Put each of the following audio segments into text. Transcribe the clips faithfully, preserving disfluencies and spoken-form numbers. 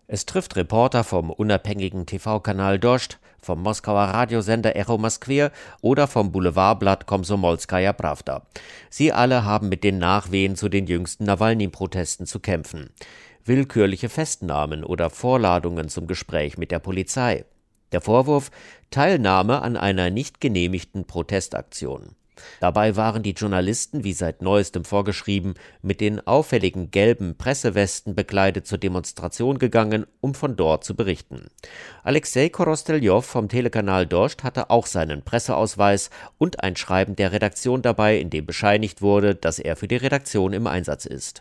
Es trifft Reporter vom unabhängigen T V-Kanal Doschd, vom Moskauer Radiosender Echo Moskwe oder vom Boulevardblatt Komsomolskaja Prawda. Sie alle haben mit den Nachwehen zu den jüngsten Nawalny-Protesten zu kämpfen. Willkürliche Festnahmen oder Vorladungen zum Gespräch mit der Polizei. Der Vorwurf: Teilnahme an einer nicht genehmigten Protestaktion. Dabei waren die Journalisten, wie seit Neuestem vorgeschrieben, mit den auffälligen gelben Pressewesten bekleidet zur Demonstration gegangen, um von dort zu berichten. Alexei Korosteljow vom Telekanal Doschd hatte auch seinen Presseausweis und ein Schreiben der Redaktion dabei, in dem bescheinigt wurde, dass er für die Redaktion im Einsatz ist.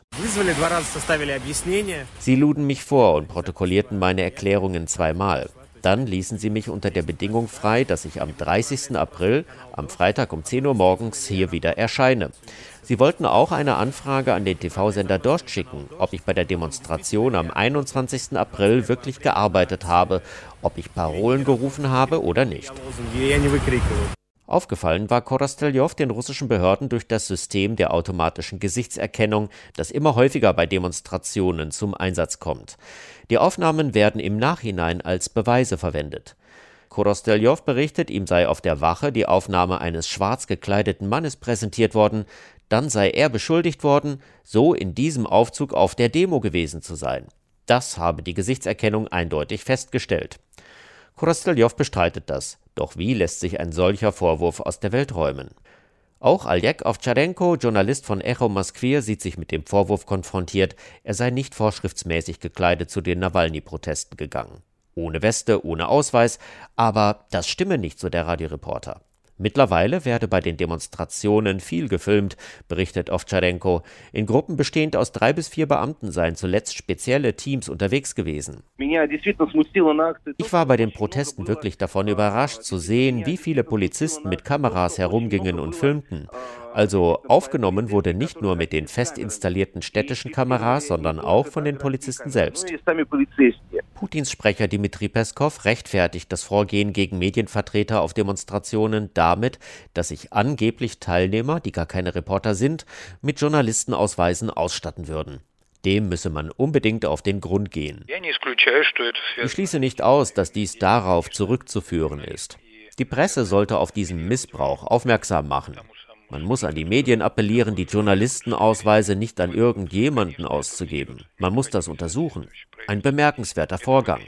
Sie luden mich vor und protokollierten meine Erklärungen zweimal. Dann ließen sie mich unter der Bedingung frei, dass ich am dreißigsten April, am Freitag um zehn Uhr morgens, hier wieder erscheine. Sie wollten auch eine Anfrage an den T V-Sender Doschd schicken, ob ich bei der Demonstration am einundzwanzigsten April wirklich gearbeitet habe, ob ich Parolen gerufen habe oder nicht. Aufgefallen war Korosteljow den russischen Behörden durch das System der automatischen Gesichtserkennung, das immer häufiger bei Demonstrationen zum Einsatz kommt. Die Aufnahmen werden im Nachhinein als Beweise verwendet. Korosteljow berichtet, ihm sei auf der Wache die Aufnahme eines schwarz gekleideten Mannes präsentiert worden, dann sei er beschuldigt worden, so in diesem Aufzug auf der Demo gewesen zu sein. Das habe die Gesichtserkennung eindeutig festgestellt. Korosteljow bestreitet das. Doch wie lässt sich ein solcher Vorwurf aus der Welt räumen? Auch Oleg Ovtcharенko, Journalist von Echo Moskwe, sieht sich mit dem Vorwurf konfrontiert, er sei nicht vorschriftsmäßig gekleidet zu den Nawalny-Protesten gegangen. Ohne Weste, ohne Ausweis, aber das stimme nicht, so der Radioreporter. Mittlerweile werde bei den Demonstrationen viel gefilmt, berichtet Ovtcharenko. In Gruppen bestehend aus drei bis vier Beamten seien zuletzt spezielle Teams unterwegs gewesen. Ich war bei den Protesten wirklich davon überrascht zu sehen, wie viele Polizisten mit Kameras herumgingen und filmten. Also aufgenommen wurde nicht nur mit den fest installierten städtischen Kameras, sondern auch von den Polizisten selbst. Putins Sprecher Dmitri Peskow rechtfertigt das Vorgehen gegen Medienvertreter auf Demonstrationen damit, dass sich angeblich Teilnehmer, die gar keine Reporter sind, mit Journalistenausweisen ausstatten würden. Dem müsse man unbedingt auf den Grund gehen. Ich schließe nicht aus, dass dies darauf zurückzuführen ist. Die Presse sollte auf diesen Missbrauch aufmerksam machen. Man muss an die Medien appellieren, die Journalistenausweise nicht an irgendjemanden auszugeben. Man muss das untersuchen. Ein bemerkenswerter Vorgang.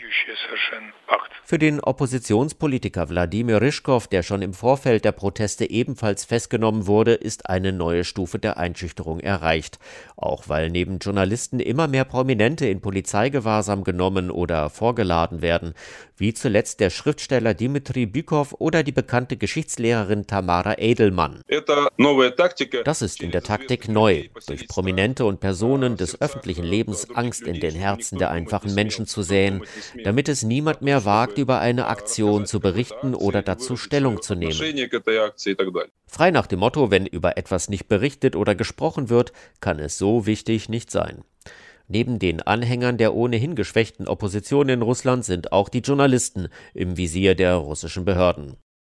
Für den Oppositionspolitiker Wladimir Ryschkow, der schon im Vorfeld der Proteste ebenfalls festgenommen wurde, ist eine neue Stufe der Einschüchterung erreicht. Auch weil neben Journalisten immer mehr Prominente in Polizeigewahrsam genommen oder vorgeladen werden, wie zuletzt der Schriftsteller Dmitri Bykow oder die bekannte Geschichtslehrerin Tamara Edelmann. Das ist in der Taktik neu, durch Prominente und Personen des öffentlichen Lebens Angst in den Herzen der einfachen Menschen zu säen, damit es niemand mehr wagt, über eine Aktion zu berichten oder dazu Stellung zu nehmen. Frei nach dem Motto, wenn über etwas nicht berichtet oder gesprochen wird, kann es so wichtig nicht sein. Neben den Anhängern der ohnehin geschwächten Opposition in Russland sind auch die Journalisten im Visier der russischen Behörden.